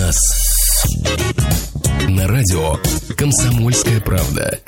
нас. На радио «Комсомольская правда».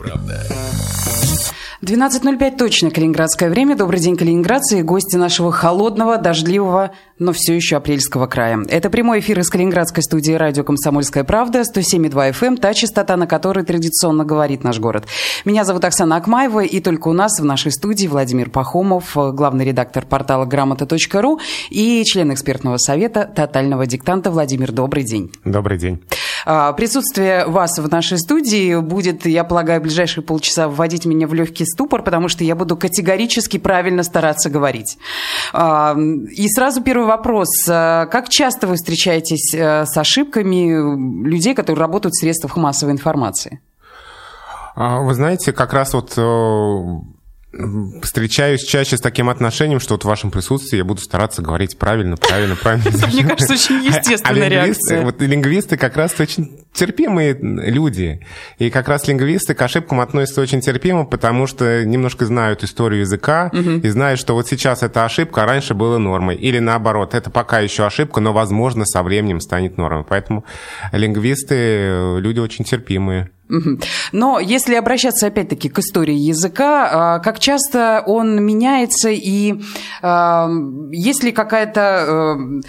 12:05 точно калининградское время. Добрый день, калининградцы и гости нашего холодного, дождливого, но все еще апрельского края. Это прямой эфир из калининградской студии радио «Комсомольская правда», 107,2 FM, та частота, на которой традиционно говорит наш город. Меня зовут Оксана Акмаева, и только у нас в нашей студии Владимир Пахомов, главный редактор портала Грамота.ру и член экспертного совета «Тотального диктанта». Владимир, добрый день. Добрый день. Присутствие вас в нашей студии будет, я полагаю, в ближайшие полчаса вводить меня в легкий ступор, потому что я буду категорически правильно стараться говорить. И сразу первый вопрос. Как часто вы встречаетесь с ошибками людей, которые работают в средствах массовой информации? Вы знаете, как раз вот встречаюсь чаще с таким отношением, что вот в вашем присутствии я буду стараться говорить правильно. Мне кажется, очень естественная реакция. Вот лингвисты как раз очень терпимые люди. И как раз лингвисты к ошибкам относятся очень терпимо, потому что немножко знают историю языка и знают, что вот сейчас это ошибка, а раньше было нормой. Или наоборот, это пока еще ошибка, но, возможно, со временем станет нормой. Поэтому лингвисты люди очень терпимые. Но если обращаться опять-таки к истории языка, как часто он меняется и есть ли какой-то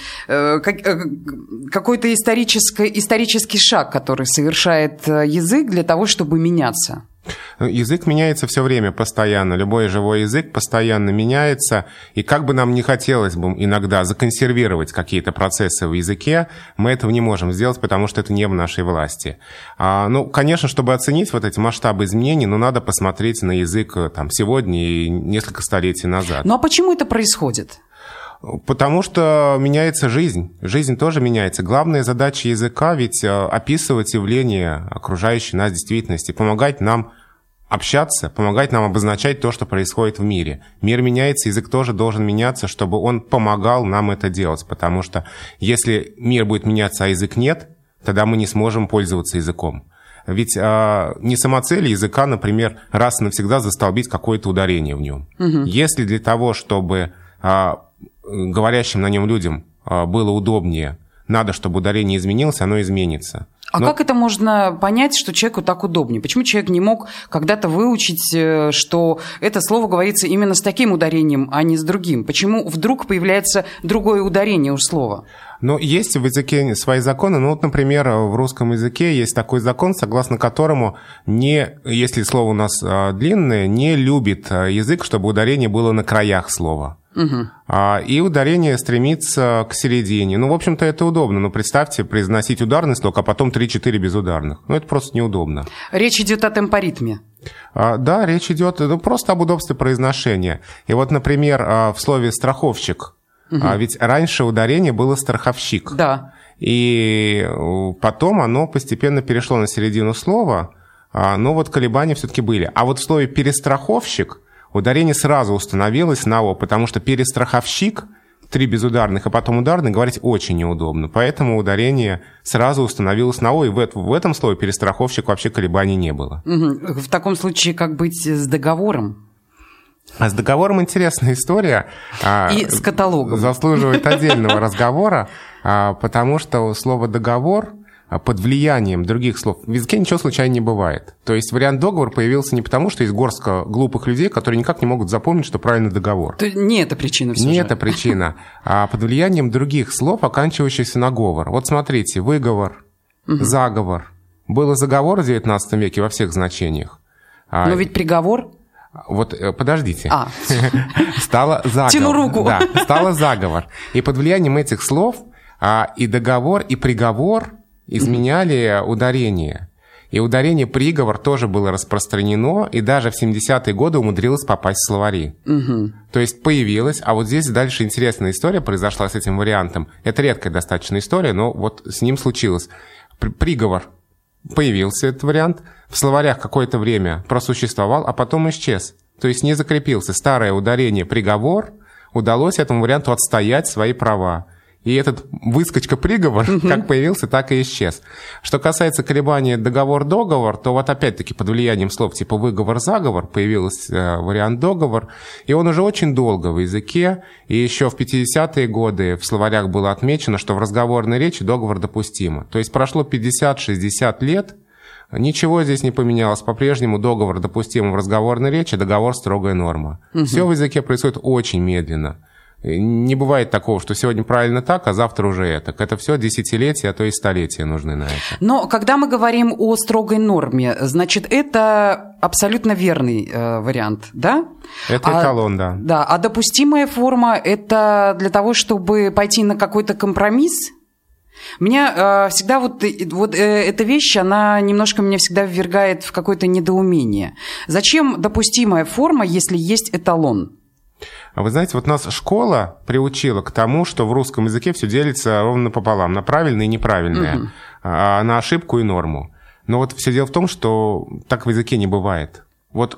исторический шаг, который совершает язык для того, чтобы меняться? Язык меняется все время, постоянно. Любой живой язык постоянно меняется. И как бы нам не хотелось бы иногда законсервировать какие-то процессы в языке, мы этого не можем сделать, потому что это не в нашей власти. Конечно, чтобы оценить вот эти масштабы изменений, надо посмотреть на язык сегодня и несколько столетий назад. Ну а почему это происходит? Потому что меняется жизнь. Жизнь тоже меняется. Главная задача языка ведь описывать явления окружающей нас действительности, помогать нам общаться, помогать нам обозначать то, что происходит в мире. Мир меняется, язык тоже должен меняться, чтобы он помогал нам это делать. Потому что если мир будет меняться, а язык нет, тогда мы не сможем пользоваться языком. Ведь не самоцель языка, например, раз и навсегда застолбить какое-то ударение в нем. Если для того, чтобы говорящим на нем людям было удобнее, надо, чтобы ударение изменилось, оно изменится. Как это можно понять, что человеку так удобнее? Почему человек не мог когда-то выучить, что это слово говорится именно с таким ударением, а не с другим? Почему вдруг появляется другое ударение у слова? Есть в языке свои законы. Например, в русском языке есть такой закон, согласно которому, если слово у нас длинное, не любит язык, чтобы ударение было на краях слова. И ударение стремится к середине. В общем-то, это удобно. Но представьте, произносить ударный слог, а потом 3-4 безударных. Это просто неудобно. Речь идет о темпоритме. Да, речь идет просто об удобстве произношения. И вот, например, в слове «страховщик», ведь раньше ударение было «страховщик». Да. И потом оно постепенно перешло на середину слова, но вот колебания все-таки были. А вот в слове «перестраховщик» ударение сразу установилось на «о», потому что перестраховщик, 3 безударных, а потом ударный, говорить очень неудобно. Поэтому ударение сразу установилось на «о», и в этом слове перестраховщик вообще колебаний не было. В таком случае, как быть с договором? А с договором интересная история. И с каталогом. Заслуживает отдельного разговора, потому что слово «договор» под влиянием других слов. В языке ничего случайно не бывает. То есть вариант «договор» появился не потому, что есть горстка глупых людей, которые никак не могут запомнить, что правильно договор. Не это причина все же. Не это причина. А под влиянием других слов, оканчивающихся на говор. Вот смотрите, выговор, заговор. Был заговор в XIX веке во всех значениях. Но ведь приговор... Вот, подождите. Стало заговор. Тяну руку. Да, стало заговор. И под влиянием этих слов и договор, и приговор изменяли ударение. И ударение «приговор» тоже было распространено, и даже в 70-е годы умудрилось попасть в словари. То есть появилось, а вот здесь дальше интересная история произошла с этим вариантом. Это редкая достаточно история, но вот с ним случилось. Приговор. Появился этот вариант, в словарях какое-то время просуществовал, а потом исчез. То есть не закрепился. Старое ударение «приговор» удалось этому варианту отстоять свои права. И этот выскочка-приговор как появился, так и исчез. Что касается колебания договор-договор, то вот опять-таки под влиянием слов типа выговор-заговор появился вариант договор, и он уже очень долго в языке, и еще в 50-е годы в словарях было отмечено, что в разговорной речи договор допустимо. То есть прошло 50-60 лет, ничего здесь не поменялось, по-прежнему договор допустим в разговорной речи, договор строгая норма. Все в языке происходит очень медленно. Не бывает такого, что сегодня правильно так, а завтра уже это. Это все десятилетия, а то и столетия нужны на это. Но когда мы говорим о строгой норме, значит, это абсолютно верный вариант, да? Это эталон, да. Да, а допустимая форма – это для того, чтобы пойти на какой-то компромисс? Меня всегда вот эта вещь, она немножко меня всегда ввергает в какое-то недоумение. Зачем допустимая форма, если есть эталон? А вы знаете, вот нас школа приучила к тому, что в русском языке все делится ровно пополам, на правильное и неправильное, на ошибку и норму. Но вот все дело в том, что так в языке не бывает. Вот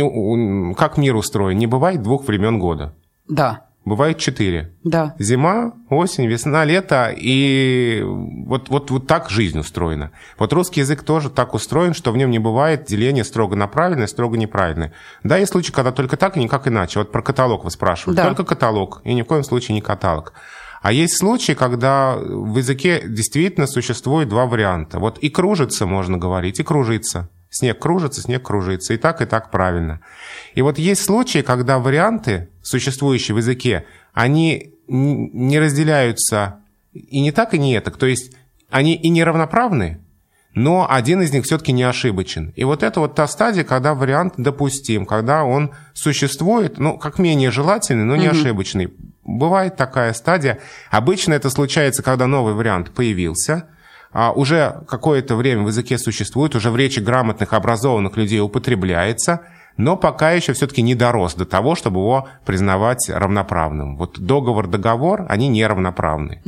как мир устроен, не бывает 2 времен года. Да. Бывает 4. Да. Зима, осень, весна, лето, и вот так жизнь устроена. Вот русский язык тоже так устроен, что в нем не бывает деления строго на правильное, строго неправильное. Да, есть случаи, когда только так и никак иначе. Вот про каталог вы спрашивали. Да. Только каталог, и ни в коем случае не каталог. А есть случаи, когда в языке действительно существует 2 варианта. Вот и кружится, можно говорить, и кружится. Снег кружится, и так правильно. И вот есть случаи, когда варианты, существующие в языке, они не разделяются и не так, и не так. То есть они и не равноправны, но один из них все-таки не ошибочен. И вот это вот та стадия, когда вариант допустим, когда он существует, ну, как менее желательный, но не ошибочный. Бывает такая стадия. Обычно это случается, когда новый вариант появился, уже какое-то время в языке существует, уже в речи грамотных, образованных людей употребляется, но пока еще все-таки не дорос до того, чтобы его признавать равноправным. Вот договор, они не равноправны.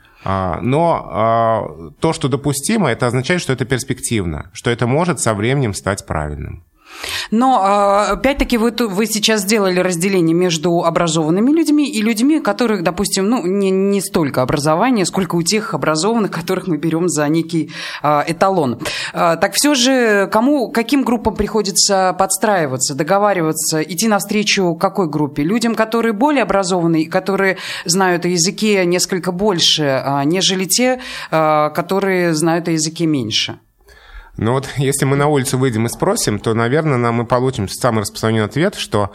Но то, что допустимо, это означает, что это перспективно, что это может со временем стать правильным. Но, опять-таки, вы сейчас сделали разделение между образованными людьми и людьми, которых, допустим, не столько образования, сколько у тех образованных, которых мы берем за некий эталон. Так все же, каким группам приходится подстраиваться, договариваться, идти навстречу какой группе? Людям, которые более образованы, которые знают о языке несколько больше, нежели те, которые знают о языке меньше? Ну вот, если мы на улицу выйдем и спросим, то, наверное, мы получим самый распространенный ответ, что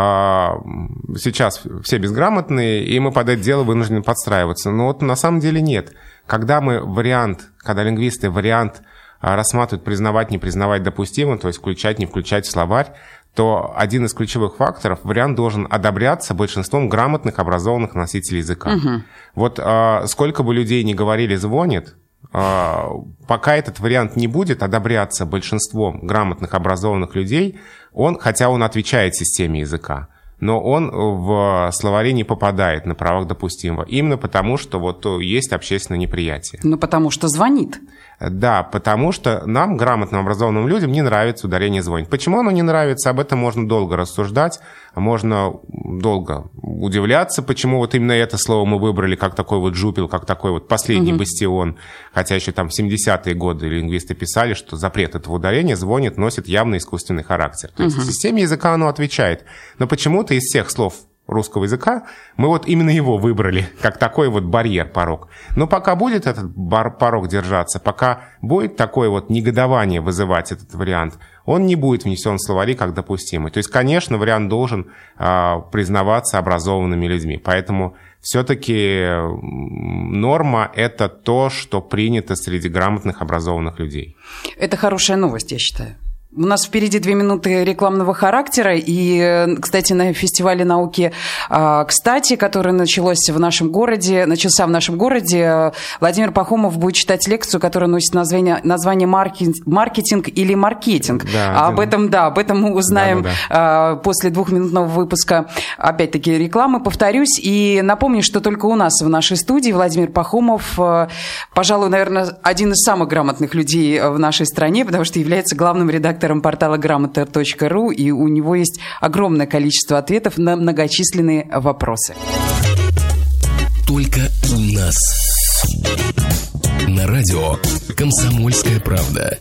сейчас все безграмотные, и мы под это дело вынуждены подстраиваться. Но вот на самом деле нет. Когда лингвисты вариант рассматривают признавать, не признавать допустимым, то есть включать, не включать в словарь, то один из ключевых факторов, вариант должен одобряться большинством грамотных, образованных носителей языка. Вот сколько бы людей ни говорили «звонит», пока этот вариант не будет одобряться большинством грамотных, образованных людей, хотя он отвечает системе языка, но он в словаре не попадает на правах допустимого. Именно потому, что вот есть общественное неприятие. Ну, потому что звонит. Да, потому что нам, грамотным, образованным людям, не нравится ударение «звонит». Почему оно не нравится? Об этом можно долго рассуждать, можно долго удивляться, почему вот именно это слово мы выбрали как такой вот жупел, как такой вот последний бастион. Хотя еще там в 70-е годы лингвисты писали, что запрет этого ударения «звонит» носит явно искусственный характер. То есть в системе языка оно отвечает. Но почему-то из всех слов русского языка, мы вот именно его выбрали, как такой вот барьер, порог. Но пока будет этот порог держаться, пока будет такое вот негодование вызывать этот вариант, он не будет внесен в словари как допустимый. То есть, конечно, вариант должен признаваться образованными людьми. Поэтому все-таки норма – это то, что принято среди грамотных, образованных людей. Это хорошая новость, я считаю. У нас впереди 2 минуты рекламного характера. И, кстати, на фестивале науки «Кстати», который начался в нашем городе, Владимир Пахомов будет читать лекцию, которая носит название «Маркетинг или маркетинг». Да, об этом мы узнаем после 2-минутного выпуска, опять-таки, рекламы. Повторюсь и напомню, что только у нас в нашей студии Владимир Пахомов, пожалуй, наверное, один из самых грамотных людей в нашей стране, потому что является главным редактором портала грамота.ру, и у него есть огромное количество ответов на многочисленные вопросы. только у нас. На радио «Комсомольская правда».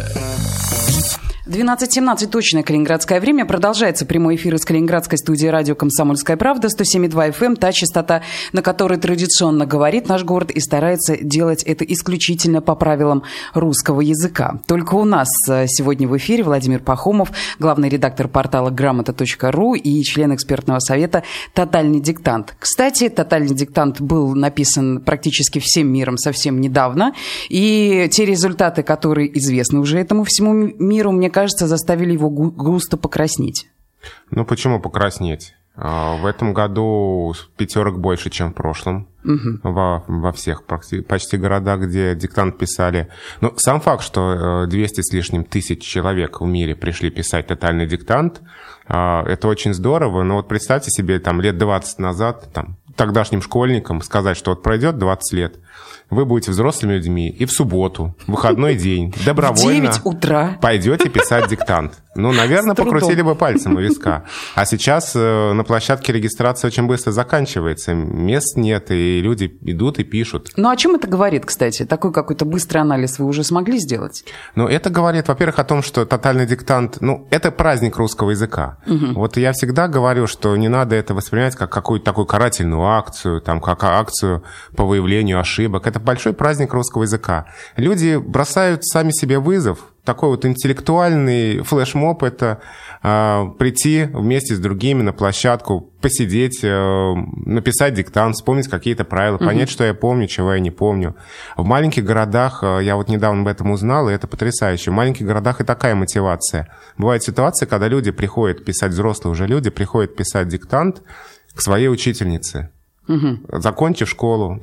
12:17 точное калининградское время. Продолжается прямой эфир из калининградской студии радио «Комсомольская правда». 107,2 FM, та частота, на которой традиционно говорит наш город и старается делать это исключительно по правилам русского языка. Только у нас сегодня в эфире Владимир Пахомов, главный редактор портала грамота.ру и член экспертного совета «Тотальный диктант». Кстати, «Тотальный диктант» был написан практически всем миром совсем недавно. И те результаты, которые известны уже этому всему миру, мне кажется, заставили его густо покраснеть. Ну, почему покраснеть? В этом году пятерок больше, чем в прошлом. Во всех почти городах, где диктант писали. Но сам факт, что 200 с лишним тысяч человек в мире пришли писать тотальный диктант, это очень здорово. Но вот представьте себе, там, лет 20 назад, тогдашним школьникам сказать, что вот пройдет 20 лет, вы будете взрослыми людьми и в субботу, в выходной день, добровольно в 9 утра пойдете писать диктант. Ну, наверное, покрутили бы пальцем у виска. А сейчас на площадке регистрация очень быстро заканчивается. Мест нет, и люди идут и пишут. Ну, о чем это говорит, кстати? Такой какой-то быстрый анализ вы уже смогли сделать? Ну, это говорит, во-первых, о том, что тотальный диктант, это праздник русского языка. Вот я всегда говорю, что не надо это воспринимать как какую-то такую карательную акцию, как акцию по выявлению ошибок. Это большой праздник русского языка. Люди бросают сами себе вызов. Такой вот интеллектуальный флешмоб – это прийти вместе с другими на площадку, посидеть, написать диктант, вспомнить какие-то правила, понять, что я помню, чего я не помню. В маленьких городах, я вот недавно об этом узнал, и это потрясающе, в маленьких городах и такая мотивация. Бывают ситуации, когда люди приходят писать, взрослые уже люди, приходят писать диктант к своей учительнице. Окончив школу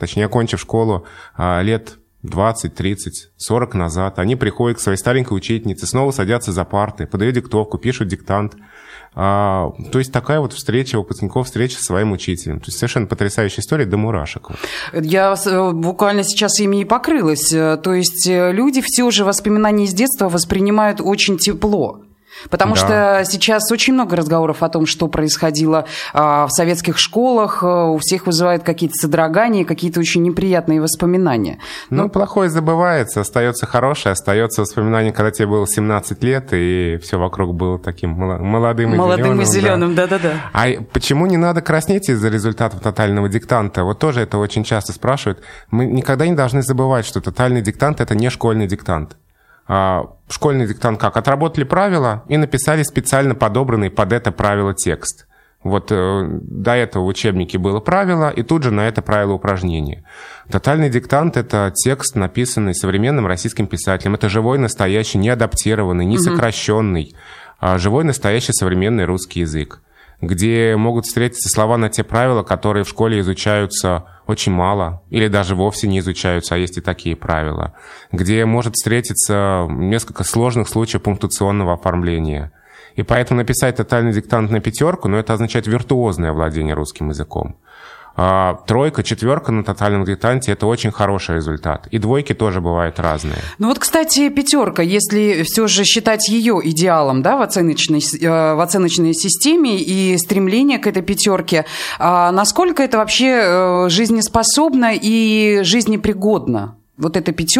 лет 20, 30, 40 назад, они приходят к своей старенькой учительнице, снова садятся за парты, подают диктовку, пишут диктант. То есть такая вот встреча выпускников, встреча со своим учителем. То есть совершенно потрясающая история до мурашек. Я буквально сейчас ими и покрылась. То есть люди все же воспоминания из детства воспринимают очень тепло. Потому что сейчас очень много разговоров о том, что происходило в советских школах. У всех вызывают какие-то содрогания, какие-то очень неприятные воспоминания. Плохое забывается, остается хорошее, остается воспоминание, когда тебе было 17 лет, и все вокруг было таким молодым и зеленым. Да. А почему не надо краснеть из-за результатов тотального диктанта? Вот тоже это очень часто спрашивают. Мы никогда не должны забывать, что тотальный диктант – это не школьный диктант. Школьный диктант как? Отработали правила и написали специально подобранный под это правило текст. Вот до этого в учебнике было правило, и тут же на это правило упражнение. Тотальный диктант – это текст, написанный современным российским писателем. Это живой, настоящий, не адаптированный, не сокращенный, живой, настоящий современный русский язык, где могут встретиться слова на те правила, которые в школе изучаются очень мало, или даже вовсе не изучаются, а есть и такие правила, где может встретиться несколько сложных случаев пунктуационного оформления. И поэтому написать тотальный диктант на 5, это означает виртуозное владение русским языком. 3, 4 на тотальном диктанте – это очень хороший результат. И 2 тоже бывают разные. Кстати, 5, если все же считать ее идеалом, в оценочной системе и стремление к этой 5, насколько это вообще жизнеспособно и жизнепригодно? Вот эта 5,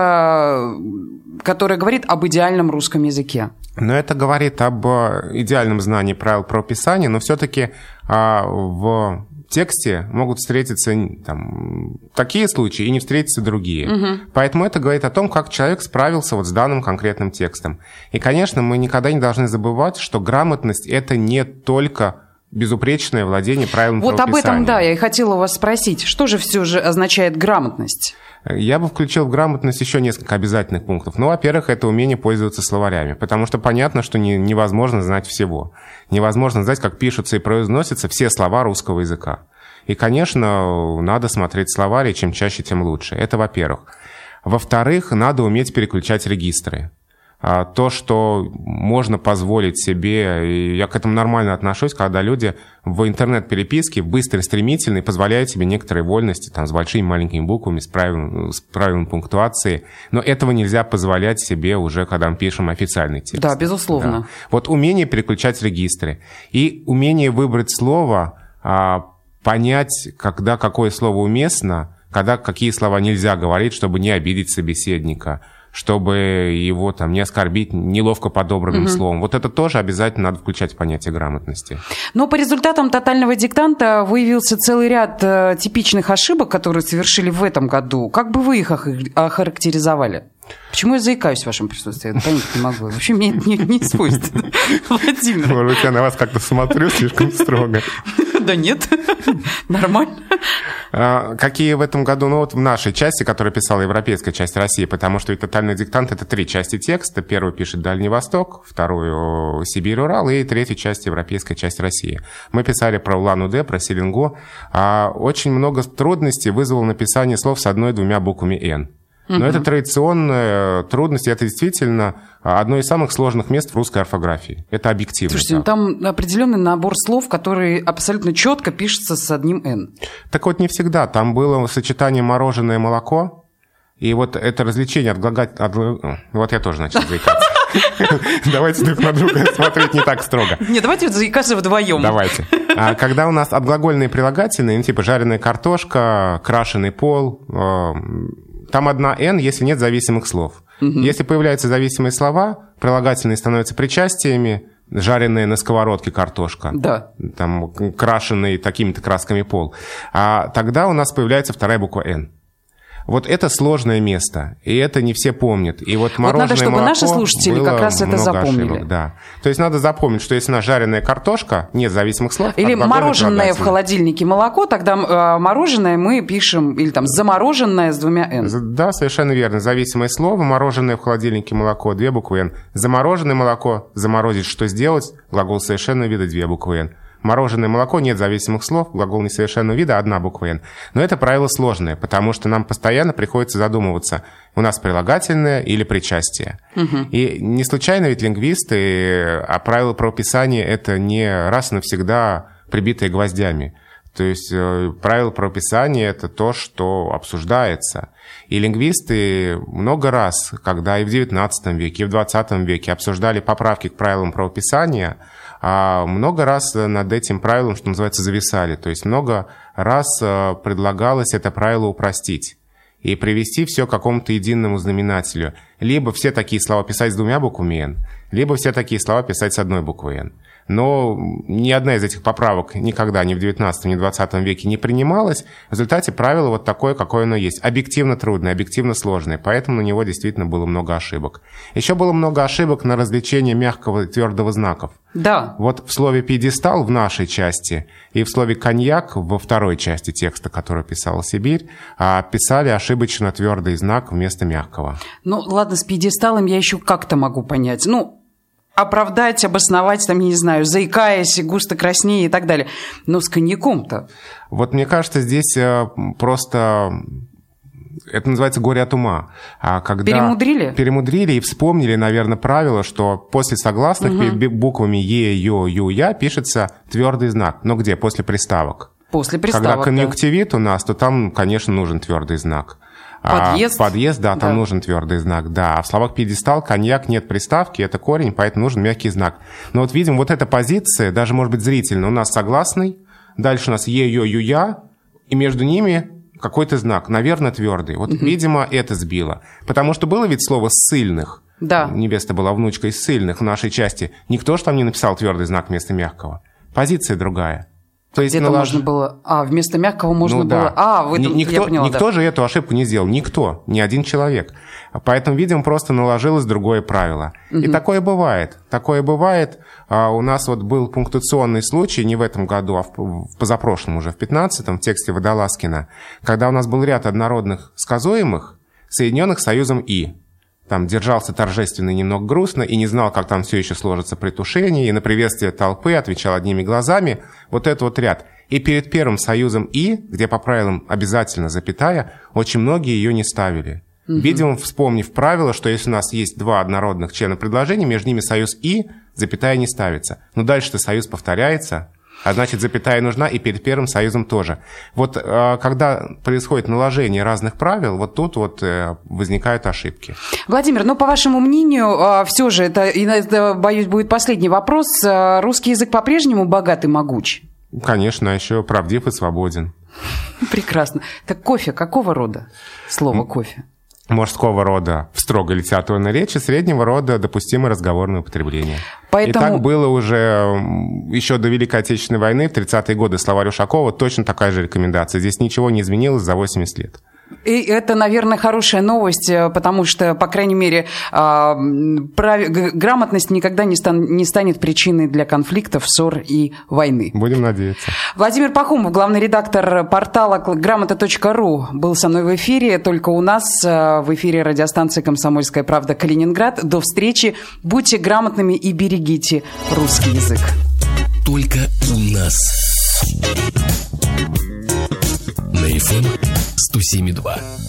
которая говорит об идеальном русском языке. Это говорит об идеальном знании правил правописания, но все-таки в тексте могут встретиться такие случаи и не встретиться другие. Поэтому это говорит о том, как человек справился с данным конкретным текстом. И, конечно, мы никогда не должны забывать, что грамотность – это не только безупречное владение правилами правописания. Вот об этом, я и хотела у вас спросить. Что же все же означает грамотность? Я бы включил в грамотность еще несколько обязательных пунктов. Во-первых, это умение пользоваться словарями, потому что понятно, что невозможно знать всего. Невозможно знать, как пишутся и произносятся все слова русского языка. И, конечно, надо смотреть словарь, и чем чаще, тем лучше. Это во-первых. Во-вторых, надо уметь переключать регистры. То, что можно позволить себе, и я к этому нормально отношусь, когда люди в интернет-переписке быстрый, стремительный позволяют себе некоторые вольности с большими маленькими буквами, с правилом пунктуации, но этого нельзя позволять себе уже, когда мы пишем официальный текст. Да, безусловно. Да. Вот умение переключать регистры и умение выбрать слово понять, когда какое слово уместно, когда какие слова нельзя говорить, чтобы не обидеть собеседника, чтобы его там не оскорбить неловко подобранным словом. Вот это тоже обязательно надо включать в понятие грамотности. Но по результатам тотального диктанта выявился целый ряд типичных ошибок, которые совершили в этом году. Как бы вы их охарактеризовали? Почему я заикаюсь в вашем присутствии? Я понять не могу. Вообще мне это не свойственно. Владимир. Может быть, я на вас как-то смотрю слишком строго. Да нет, нормально. Какие в этом году, ну вот в нашей части, которую писала европейская часть России, потому что ведь тотальный диктант — это 3 части текста. Первую пишет Дальний Восток, вторую Сибирь, Урал, и третью часть европейская часть России. Мы писали про Улан-Удэ, про Селенгу. Очень много трудностей вызвало написание слов с 1-2 буквами «Н». Но это традиционная трудность, и это действительно одно из самых сложных мест в русской орфографии. Это объективно. Слушайте, ну там определенный набор слов, который абсолютно четко пишется с одним «н». Так вот, не всегда. Там было сочетание «мороженое», «молоко», и вот это развлечение отглагать... Вот я тоже начал заикаться. Давайте друг на друга смотреть не так строго. Не, давайте заикаться вдвоем. Давайте. Когда у нас отглагольные прилагательные, типа жареная картошка, крашеный пол... Там 1 «н», если нет зависимых слов. Если появляются зависимые слова, прилагательные становятся причастиями, жареная на сковородке картошка, да. Там крашеный такими-то красками пол. А тогда у нас появляется 2 буква «н». Вот это сложное место, и это не все помнят. И вот мороженое, надо, чтобы молоко, наши слушатели как раз это запомнили. Ошибок, да. То есть надо запомнить, что если у нас жареная картошка, нет зависимых слов. Или мороженое в холодильнике молоко, тогда мороженое мы пишем, или там замороженное с 2 «н». Да, совершенно верно. Зависимое слово, мороженое в холодильнике молоко, 2 буквы «н». Замороженное молоко, заморозить, что сделать, глагол совершенного вида, 2 буквы «н». Мороженое молоко, нет зависимых слов, глагол несовершенного вида, 1 буква «н». Но это правило сложное, потому что нам постоянно приходится задумываться, у нас прилагательное или причастие. И не случайно ведь лингвисты, а правила правописания — это не раз и навсегда прибитые гвоздями. То есть правила правописания — это то, что обсуждается. И лингвисты много раз, когда и в XIX веке, и в XX веке обсуждали поправки к правилам правописания, много раз над этим правилом, что называется, зависали. То есть много раз предлагалось это правило упростить и привести все к какому-то единому знаменателю. Либо все такие слова писать с 2 буквами «н», либо все такие слова писать с 1 буквой «н». Но ни одна из этих поправок никогда ни в XIX, ни в XX веке не принималась. В результате правило вот такое, какое оно есть. Объективно трудное, объективно сложное. Поэтому на него действительно было много ошибок. Еще было много ошибок на развлечение мягкого и твердого знаков. Да. Вот в слове «пьедестал» в нашей части и в слове «коньяк» во второй части текста, который писала Сибирь, писали ошибочно твердый знак вместо мягкого. Ну, ладно, с пьедесталом я еще как-то могу понять. Оправдать, обосновать, там, я не знаю, заикаясь, густо краснее и так далее. Но с коньяком-то... Вот мне кажется, здесь просто... Это называется горе от ума. Когда перемудрили и вспомнили, наверное, правило, что после согласных перед буквами «е», «ё», «ю», «я» пишется твердый знак. Но где? После приставок. После приставок, когда конъюнктивит у нас, то там, конечно, нужен твердый знак. Подъезд, да, там нужен твердый знак, да. А в словах «пьедестал», «коньяк» нет приставки, это корень, поэтому нужен мягкий знак. Но вот видим, вот эта позиция, даже, может быть, зрительно, у нас согласный, дальше у нас «е», «ё», «ю», «я», и между ними какой-то знак, наверное, твердый. Вот, видимо, это сбило. Потому что было ведь слово «ссыльных». Да. Невеста была внучкой ссыльных в нашей части. Никто же там не написал твердый знак вместо мягкого. Позиция другая. То есть где-то можно было... вместо мягкого можно было... в этом я поняла, никто же эту ошибку не сделал. Никто. Ни один человек. Поэтому, видимо, просто наложилось другое правило. И такое бывает. Такое бывает. У нас вот был пунктуационный случай, не в этом году, а в позапрошлом уже, в 15-м, в тексте Водолазкина, когда у нас был ряд однородных сказуемых, соединенных союзом «и». Там держался торжественно и немного грустно, и не знал, как там все еще сложится при тушении, и на приветствие толпы отвечал одними глазами. Вот это вот ряд. И перед первым союзом «и», где по правилам обязательно запятая, очень многие ее не ставили. Видимо, вспомнив правило, что если у нас есть 2 однородных члена предложения, между ними союз «и», запятая не ставится. Но дальше-то союз повторяется, а значит, запятая нужна, и перед первым союзом тоже. Вот когда происходит наложение разных правил, вот тут вот возникают ошибки. Владимир, по вашему мнению, все же, это, боюсь, будет последний вопрос, русский язык по-прежнему богат и могуч? Конечно, а еще правдив и свободен. Прекрасно. Так кофе какого рода? Слово кофе. Мужского рода в строгой литературной речи, среднего рода допустимое разговорное употребление. Поэтому... И так было уже еще до Великой Отечественной войны, в 30-е годы словарь Ушакова, точно такая же рекомендация. Здесь ничего не изменилось за 80 лет. И это, наверное, хорошая новость, потому что, по крайней мере, грамотность никогда не станет причиной для конфликтов, ссор и войны. Будем надеяться. Владимир Пахомов, главный редактор портала грамота.ру, был со мной в эфире. Только у нас в эфире радиостанции «Комсомольская правда» Калининград. До встречи. Будьте грамотными и берегите русский язык. Только у нас. На FM 107.2.